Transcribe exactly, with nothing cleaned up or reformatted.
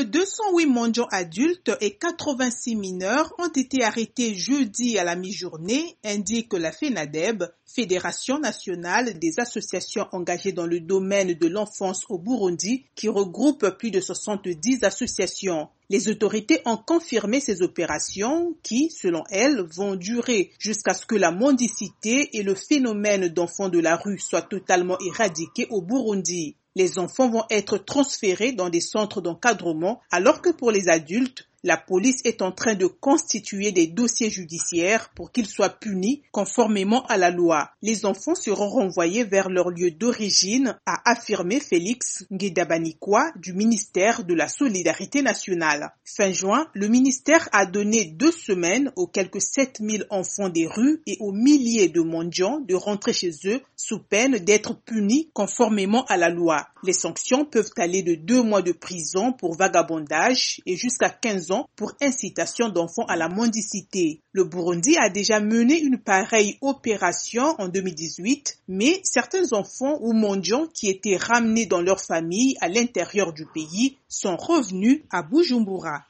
de deux cent huit mendiants adultes et quatre-vingt-six mineurs ont été arrêtés jeudi à la mi-journée, indique la FENADEB, Fédération nationale des associations engagées dans le domaine de l'enfance au Burundi, qui regroupe plus de soixante-dix associations. Les autorités ont confirmé ces opérations qui, selon elles, vont durer jusqu'à ce que la mendicité et le phénomène d'enfants de la rue soient totalement éradiqués au Burundi. Les enfants vont être transférés dans des centres d'encadrement, alors que pour les adultes, la police est en train de constituer des dossiers judiciaires pour qu'ils soient punis conformément à la loi. Les enfants seront renvoyés vers leur lieu d'origine, a affirmé Félix Ngedabanikwa du ministère de la Solidarité nationale. Fin juin, le ministère a donné deux semaines aux quelques sept mille enfants des rues et aux milliers de mendiants de rentrer chez eux sous peine d'être punis conformément à la loi. Les sanctions peuvent aller de deux mois de prison pour vagabondage et jusqu'à quinze ans pour incitation d'enfants à la mendicité. Le Burundi a déjà mené une pareille opération en deux mille dix-huit, mais certains enfants ou mendiants qui étaient ramenés dans leur famille à l'intérieur du pays sont revenus à Bujumbura.